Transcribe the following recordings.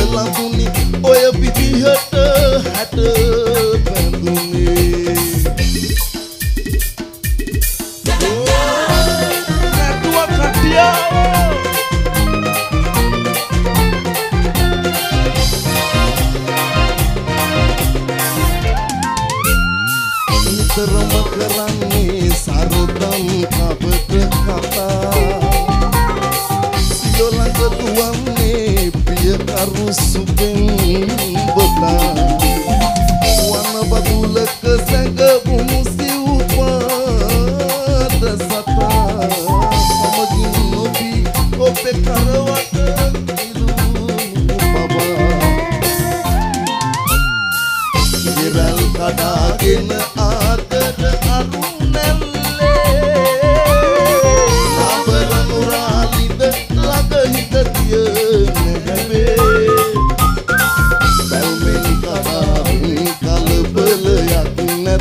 ලඟුනි ඔය විදිහට හැට බැඳුනේ නැටුව කටියාව නිතරම කරන්නේ සරදම් කපට කතා සියලඟ දුවන්නේ පිය කරු සුපෙන් බොතා වන බබුලක සැඟවුණු සිව්පාද සතා සමගින් නොබී ඔබේ කරවට ඉරුණු බබා ඉරල් කඩාගෙන ආදර අරුණැල්ලේ නාබර නුරාලිද ළඟ හිත තියන හැබේ බැල්මෙන් කඩාගෙන කලබලයක්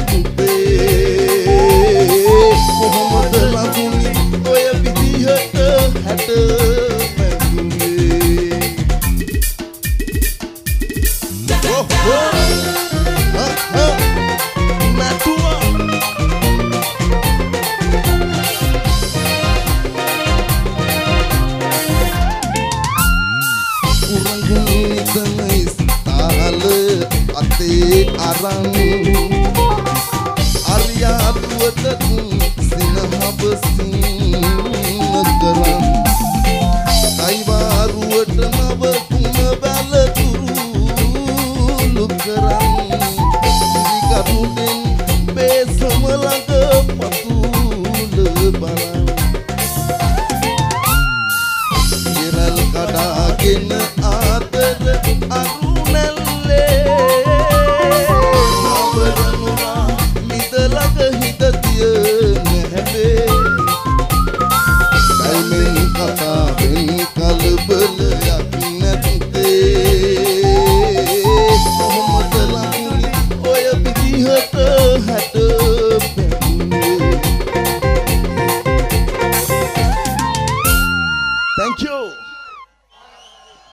නැතුපේ කොහොමද ලඟුනි ඔය විදිහට හැට බැඳුනේ අතේ අරන් අරියාදුවට සිනහබසින් කරන් අයිවාරුවට නව කුණ බැලතුරු කරන් ඉරිකරුඩෙන් බේසම ළඟ පතුල බලන් ඉරල් කඩාගෙන ආදර අරුණැල්ලේ කලබලයක් නැත්තේ කොහොමද ලඟුනි ඔය විදිහට